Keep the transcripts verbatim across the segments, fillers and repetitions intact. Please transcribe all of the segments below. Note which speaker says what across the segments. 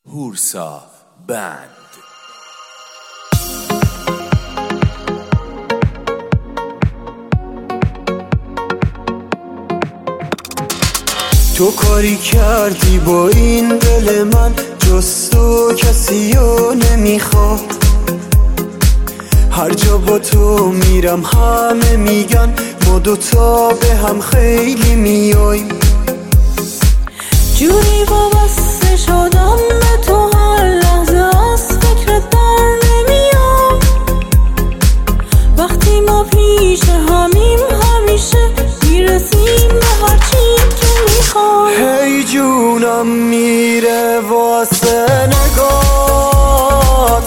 Speaker 1: هورسا بند.
Speaker 2: تو کاری کردی با این دل من، جز تو کسی رو نمیخواد. هر جا با تو میرم همه میگن ما دوتا به هم خیلی میاییم.
Speaker 3: جوری وابسته شدم به تو هر لحظه از فکرت در نمیام. وقتی ما پیش همیم همیشه میرسیم به هر چی که میخوام.
Speaker 2: هی جونم میره واسه نگات،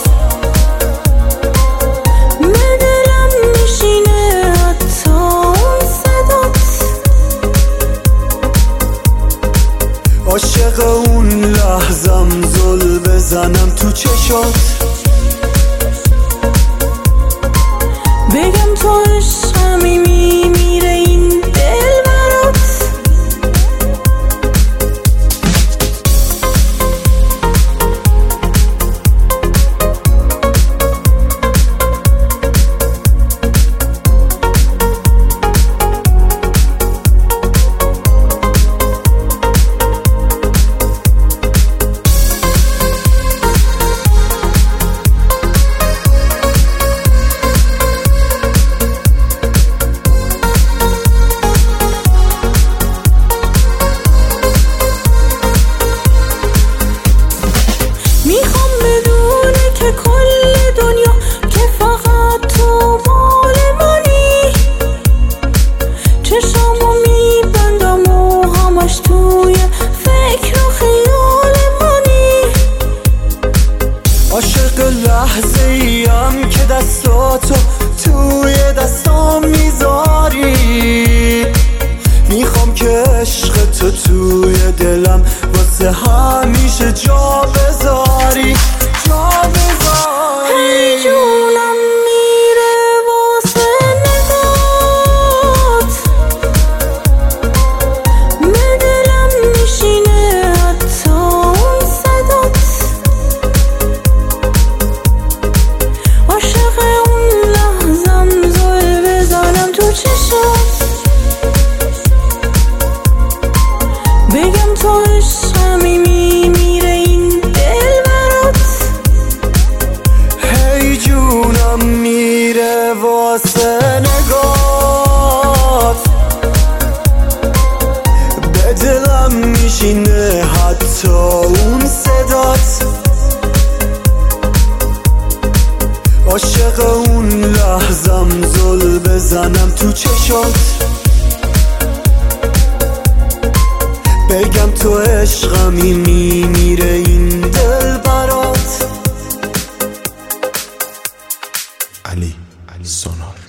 Speaker 3: به دلم میشینه حتی اون صدات.
Speaker 2: عاشق اون لحظم زل بزنم تو چشات،
Speaker 3: بگم تو عشقمی میمیره این دل برات. میخوام بدونه که کل دنیا که فقط تو مال منی. چشامو میبندم و همش توی فکر و خیال منی.
Speaker 2: عاشق لحظه ایم که دستاتو توی دستام میذاری. میخوام که عشق تو توی دلم واسه همیشه جا بذاری، جا بذاری.
Speaker 3: هی جونم میره واسه نگات، به دلم میشینه حتی اون صدات. عاشق اون لحظم زل بزنم تو چشات، بگم تو عشقمی میمیره این دل برات.
Speaker 2: هی جونم میره واسه نگات، به دلم میشینه حتی اون صدات. عاشق اون لحظم زل بزنم تو چشات، بگم تو عشقمی میمیره این دل برات.
Speaker 1: علی علی سونار.